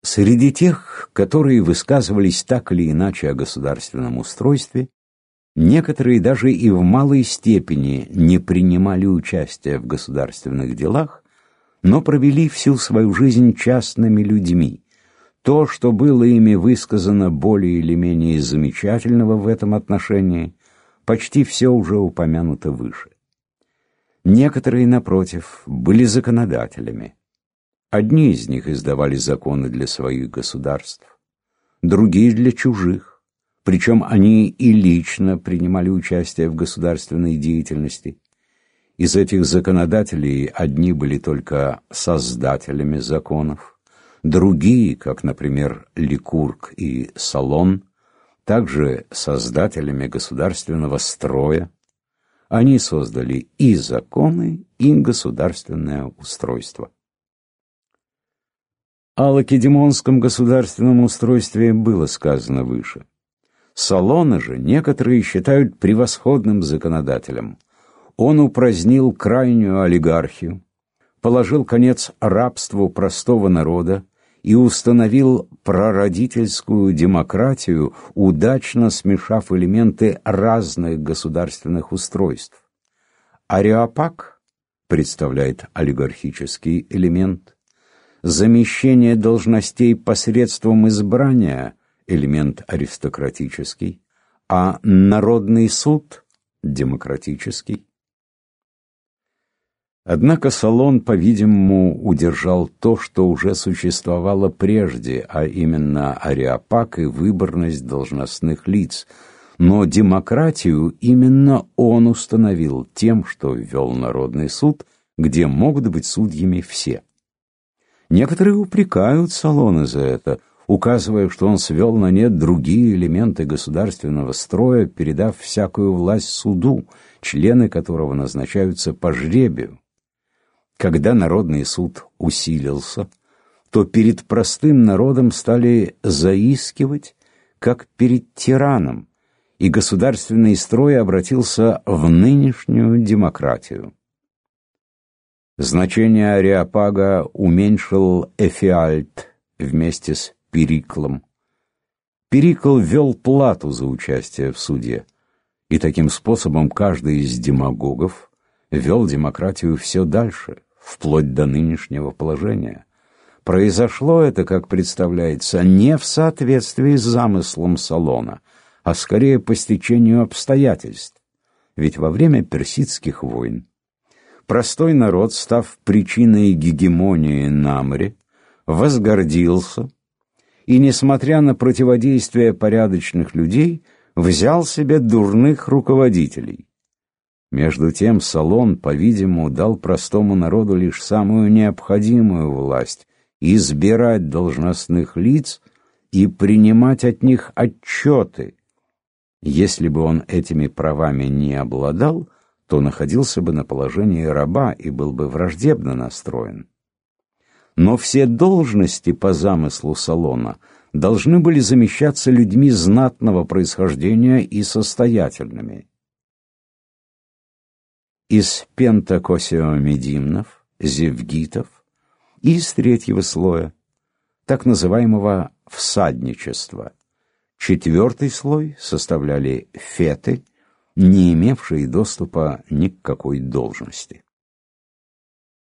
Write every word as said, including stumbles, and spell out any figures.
Среди тех, которые высказывались так или иначе о государственном устройстве, некоторые даже и в малой степени не принимали участия в государственных делах, но провели всю свою жизнь частными людьми. То, что было ими высказано более или менее замечательного в этом отношении, почти все уже упомянуто выше. Некоторые, напротив, были законодателями. Одни из них издавали законы для своих государств, другие для чужих, причем они и лично принимали участие в государственной деятельности. Из этих законодателей одни были только создателями законов, другие, как, например, Ликург и Солон, также создателями государственного строя. Они создали и законы, и государственное устройство. О лакедемонском государственном устройстве было сказано выше. Солона же некоторые считают превосходным законодателем. Он упразднил крайнюю олигархию, положил конец рабству простого народа и установил прародительскую демократию, удачно смешав элементы разных государственных устройств. Ареопаг представляет олигархический элемент, замещение должностей посредством избрания – элемент аристократический, а народный суд – демократический. Однако Солон, по-видимому, удержал то, что уже существовало прежде, а именно ареопаг и выборность должностных лиц. Но демократию именно он установил тем, что ввел народный суд, где могут быть судьями все. Некоторые упрекают Солона за это, указывая, что он свел на нет другие элементы государственного строя, передав всякую власть суду, члены которого назначаются по жребию. Когда народный суд усилился, то перед простым народом стали заискивать, как перед тираном, и государственный строй обратился в нынешнюю демократию. Значение ареопага уменьшил Эфиальт вместе с Периклом. Перикл ввел плату за участие в суде, и таким способом каждый из демагогов вел демократию все дальше, вплоть до нынешнего положения. Произошло это, как представляется, не в соответствии с замыслом Солона, а скорее по стечению обстоятельств. Ведь во время персидских войн простой народ, став причиной гегемонии на море, возгордился и, несмотря на противодействие порядочных людей, взял себе дурных руководителей. Между тем Солон, по-видимому, дал простому народу лишь самую необходимую власть — избирать должностных лиц и принимать от них отчеты. Если бы он этими правами не обладал, то находился бы на положении раба и был бы враждебно настроен. Но все должности по замыслу Солона должны были замещаться людьми знатного происхождения и состоятельными. Из пентакосиомедимнов, зевгитов и из третьего слоя, так называемого всадничества. Четвертый слой составляли феты, не имевшие доступа ни к какой должности.